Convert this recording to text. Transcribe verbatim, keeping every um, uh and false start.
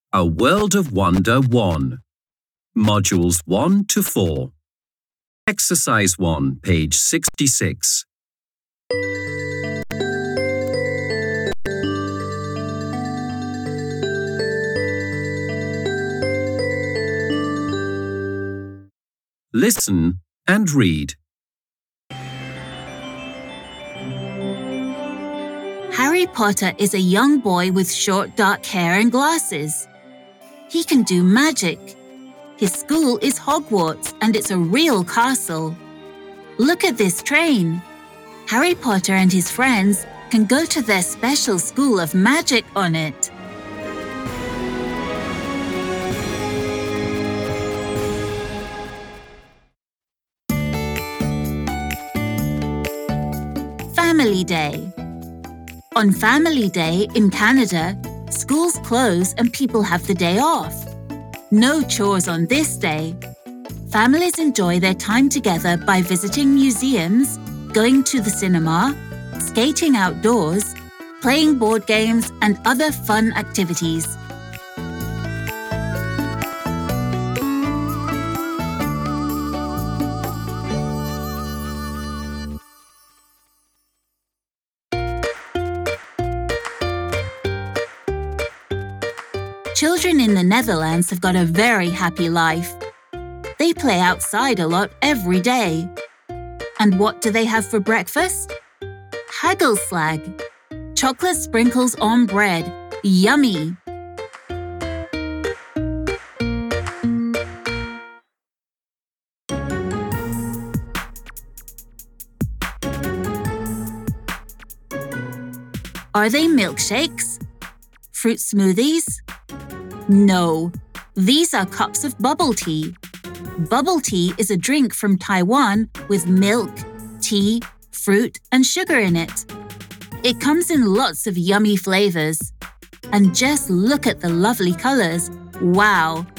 A World of Wonder one. Modules one to four. Exercise one, page sixty-six. Listen and read. Harry Potter is a young boy with short dark hair and glasses. He can do magic. His school is Hogwarts and it's a real castle. Look at this train. Harry Potter and his friends can go to their special school of magic on it. Family Day. On Family Day in Canada, schools close and people have the day off. No chores on this day. Families enjoy their time together by visiting museums, going to the cinema, skating outdoors, playing board games and other fun activities. Children in the Netherlands have got a very happy life. They play outside a lot every day. And what do they have for breakfast? Hagelslag. Chocolate sprinkles on bread. Yummy! Are they milkshakes? Fruit smoothies? No, these are cups of bubble tea. Bubble tea is a drink from Taiwan with milk, tea, fruit, and sugar in it. It comes in lots of yummy flavors. And just look at the lovely colors. Wow,